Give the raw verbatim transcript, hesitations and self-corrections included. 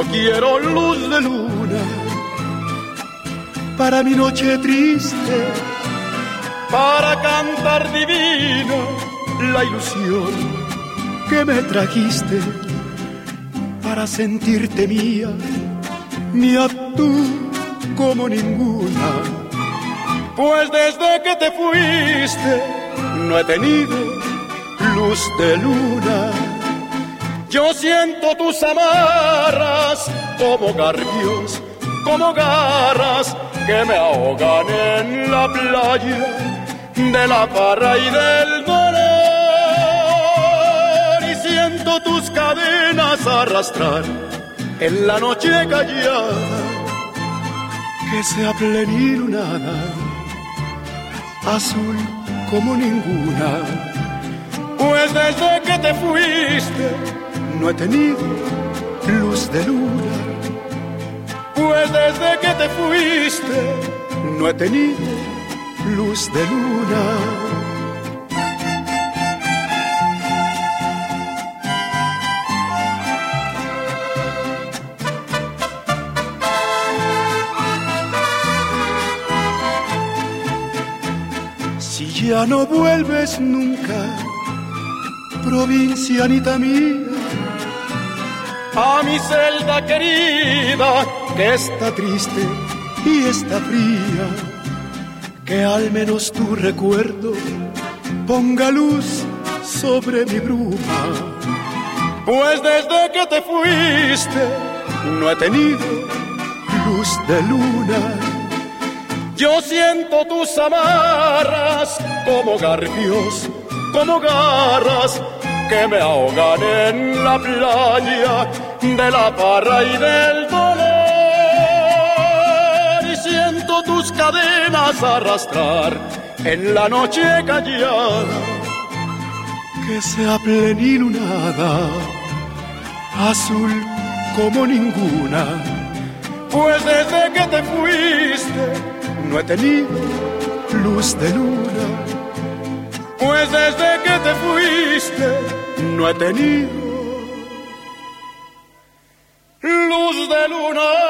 Yo quiero luz de luna para mi noche triste, para cantar divina la ilusión que me trajiste, para sentirte mía, mía tú como ninguna. Pues desde que te fuiste no he tenido luz de luna. Yo siento tus amarras como garfios, como garras que me ahogan en la playa de la parra y del dolor. Y siento tus cadenas arrastrar en la noche callada, que sea plenilunada, azul como ninguna. Pues desde que te fuiste no he tenido luz de luna. Pues desde que te fuiste no he tenido luz de luna. Si ya no vuelves nunca, provincianita mía, a mi celda querida, que está triste y está fría, que al menos tu recuerdo ponga luz sobre mi bruma. Pues desde que te fuiste no he tenido luz de luna. Yo siento tus amarras como garfios, como garras que me ahogan en la playa de la parra y del dolor. Y siento tus cadenas arrastrar en la noche callada, que sea plenilunada, azul como ninguna. Pues desde que te fuiste no he tenido luz de luna. Pues desde que te fuiste no he tenido luz de luna.